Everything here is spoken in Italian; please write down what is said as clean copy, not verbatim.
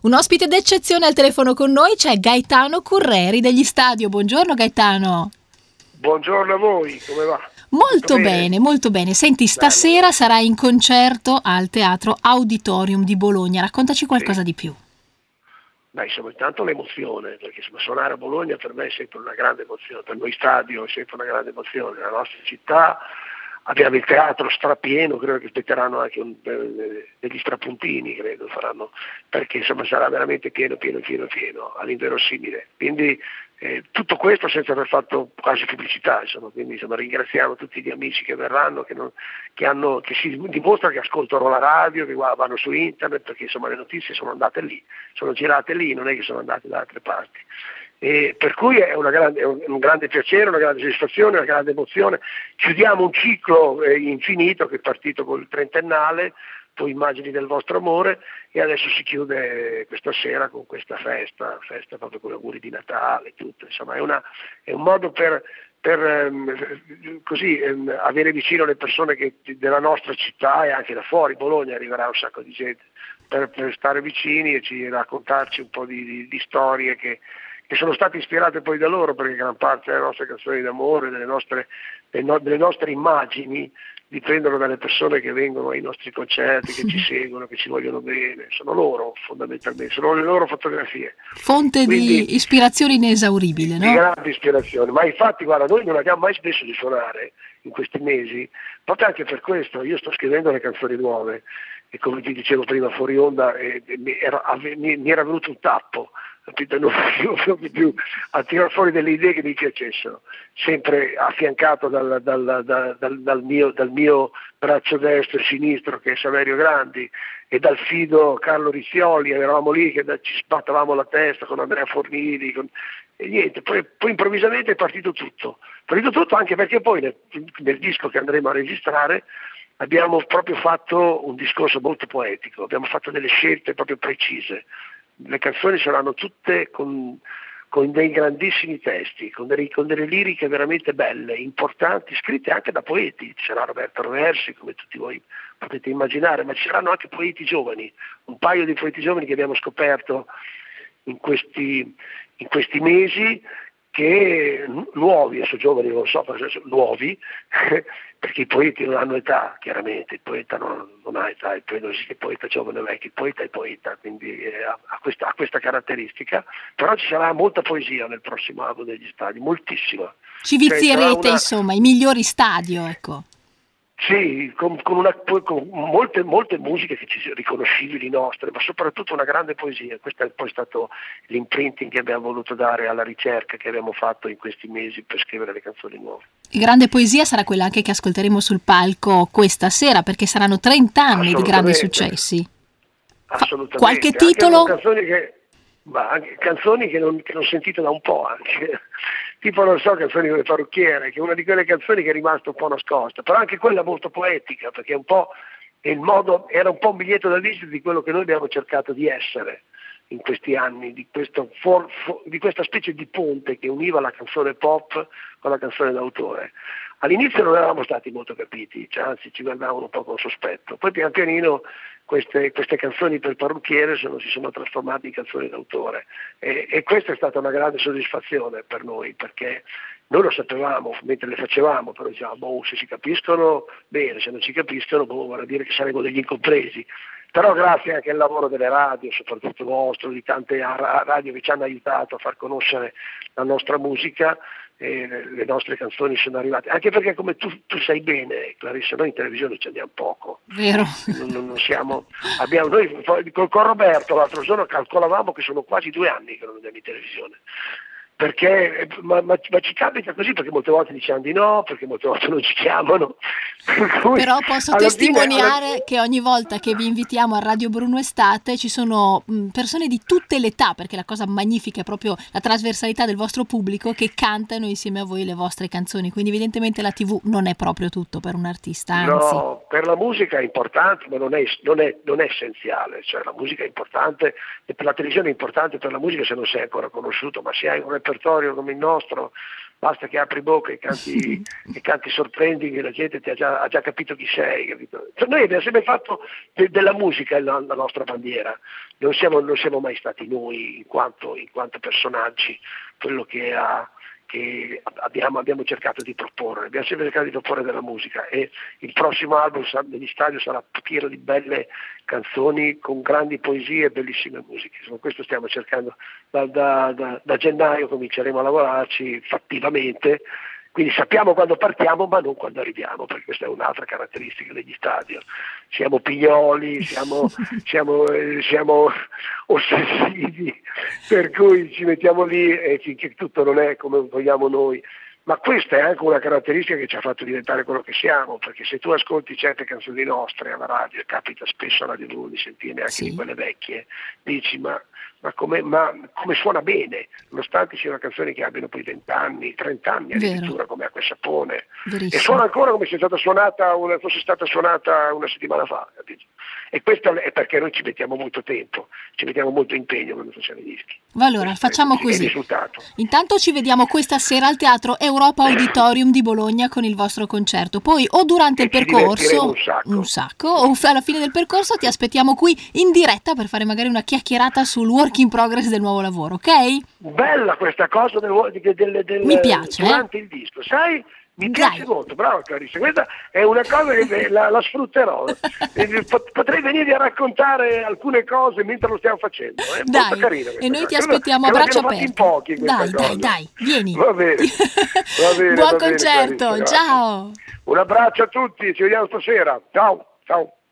Un ospite d'eccezione al telefono con noi, c'è Gaetano Curreri degli Stadio. Buongiorno Gaetano. Buongiorno a voi, come va? Molto bene, molto bene. Senti, stasera sarai in concerto al Teatro Auditorium di Bologna. Raccontaci qualcosa di più. Beh, insomma, intanto l'emozione, perché suonare a Bologna per me è sempre una grande emozione, per noi Stadio è sempre una grande emozione, la nostra città, abbiamo il teatro strapieno, credo che aspetteranno anche degli strapuntini, credo faranno, perché insomma sarà veramente pieno, all'inverosimile. Quindi tutto questo senza aver fatto quasi pubblicità, insomma, quindi insomma, ringraziamo tutti gli amici che verranno, che si dimostra che ascoltano la radio, che vanno su internet, perché insomma le notizie sono andate lì, sono girate lì, non è che sono andate da altre parti. E per cui è un grande piacere, una grande soddisfazione, una grande emozione. Chiudiamo un ciclo infinito che è partito col trentennale, poi Immagini del vostro amore, e adesso si chiude questa sera con questa festa proprio con gli auguri di Natale, tutto. Insomma è un modo per avere vicino le persone della nostra città e anche da fuori. Bologna arriverà un sacco di gente per stare vicini e raccontarci un po' di storie che sono state ispirate poi da loro, perché gran parte delle nostre canzoni d'amore, delle nostre immagini dipendono dalle persone che vengono ai nostri concerti, che ci seguono, che ci vogliono bene. Sono loro fondamentalmente, sono le loro fotografie. Fonte di ispirazione inesauribile, no? Di grande ispirazione, ma infatti guarda, noi non abbiamo mai smesso di suonare in questi mesi, proprio anche per questo. Io sto scrivendo le canzoni nuove e come ti dicevo prima fuori onda mi era venuto un tappo, non riuscivo più a tirare fuori delle idee che mi piacessero, sempre affiancato dal mio braccio destro e sinistro che è Saverio Grandi, e dal fido Carlo Rizzioli. Eravamo lì che ci sbattavamo la testa con Andrea Fornini, e niente, poi improvvisamente è partito tutto anche perché poi nel disco che andremo a registrare abbiamo proprio fatto un discorso molto poetico, abbiamo fatto delle scelte proprio precise. Le canzoni saranno tutte con dei grandissimi testi, con delle liriche veramente belle, importanti, scritte anche da poeti. Ci sarà Roberto Roversi, come tutti voi potete immaginare, ma ci saranno anche poeti giovani, un paio di poeti giovani che abbiamo scoperto in questi mesi, che nuovi, adesso giovani non lo so, nuovi, perché i poeti non hanno età, chiaramente, il poeta non ha età, non esiste poeta giovane o vecchio, il poeta è poeta, quindi ha questa caratteristica, però ci sarà molta poesia nel prossimo album degli Stadi, moltissima. Ci vizierete insomma i migliori Stadio, ecco. Sì, con molte musiche riconoscibili nostre, ma soprattutto una grande poesia. Questo è poi stato l'imprinting che abbiamo voluto dare alla ricerca che abbiamo fatto in questi mesi per scrivere le canzoni nuove. Grande poesia sarà quella anche che ascolteremo sul palco questa sera, perché saranno 30 anni di grandi successi. Assolutamente. Qualche titolo? Anche canzoni che non ho sentito da un po', anche tipo non so, canzoni come Parrucchiere, che è una di quelle canzoni che è rimasta un po' nascosta, però anche quella molto poetica, perché era un po' un biglietto da visita di quello che noi abbiamo cercato di essere in questi anni, di questa specie di ponte che univa la canzone pop con la canzone d'autore. All'inizio non eravamo stati molto capiti, anzi ci guardavano un po' con sospetto, poi pian pianino queste canzoni per parrucchiere si sono trasformate in canzoni d'autore, e questa è stata una grande soddisfazione per noi, perché noi lo sapevamo mentre le facevamo, però dicevamo, se si capiscono bene, se non si capiscono, vorrà dire che saremo degli incompresi. Però grazie anche al lavoro delle radio, soprattutto vostro, di tante radio che ci hanno aiutato a far conoscere la nostra musica, le nostre canzoni sono arrivate, anche perché come tu sai bene, Clarissa, noi in televisione ci andiamo poco. Vero. Noi con Roberto l'altro giorno calcolavamo che sono quasi 2 anni che non andiamo in televisione. Perché ma ci capita così, perché molte volte diciamo di no, perché molte volte non ci chiamano. Però posso testimoniare che ogni volta che vi invitiamo a Radio Bruno Estate ci sono persone di tutte le età, perché la cosa magnifica è proprio la trasversalità del vostro pubblico, che cantano insieme a voi le vostre canzoni, quindi evidentemente la TV non è proprio tutto per un artista, anzi. No, per la musica è importante, ma non è essenziale, cioè la musica è importante, e per la televisione è importante, per la musica se non sei ancora conosciuto, ma se hai un repertorio come il nostro, basta che apri bocca e canti sorprendi, che la gente ha già capito chi sei, capito? Cioè, noi abbiamo sempre fatto della musica la nostra bandiera, non siamo mai stati noi in quanto personaggi quello che abbiamo cercato di proporre. Abbiamo sempre cercato di proporre della musica, e il prossimo album degli stadio sarà pieno di belle canzoni con grandi poesie e bellissime musiche. Insomma, questo stiamo cercando. Da gennaio cominceremo a lavorarci fattivamente, quindi sappiamo quando partiamo ma non quando arriviamo, perché questa è un'altra caratteristica degli stadio. Siamo pignoli, siamo ossessivi, per cui ci mettiamo lì e finché tutto non è come vogliamo noi. Ma questa è anche una caratteristica che ci ha fatto diventare quello che siamo, perché se tu ascolti certe canzoni nostre alla radio, e capita spesso alla radio di sentirne anche di quelle vecchie, dici ma come suona bene, nonostante siano canzoni che abbiano poi 20 anni, 30 anni addirittura, come Acqua e Sapone, e suona ancora come se fosse stata suonata una settimana fa, capito? E questo è perché noi ci mettiamo molto tempo, ci mettiamo molto impegno quando facciamo i dischi. Allora, facciamo così. Intanto ci vediamo questa sera al Teatro Europa Auditorium di Bologna con il vostro concerto. Poi o durante il percorso, un sacco, o alla fine del percorso ti aspettiamo qui in diretta per fare magari una chiacchierata sul work in progress del nuovo lavoro, ok? Bella questa cosa Mi piace, durante il disco, sai? Mi piace molto, bravo Clarissa, questa è una cosa che la sfrutterò. Potrei venirvi a raccontare alcune cose mentre lo stiamo facendo. È molto carino. E noi ti aspettiamo a braccia aperte. Dai, vieni. Va bene. Buon concerto, ciao. Un abbraccio a tutti, ci vediamo stasera. Ciao.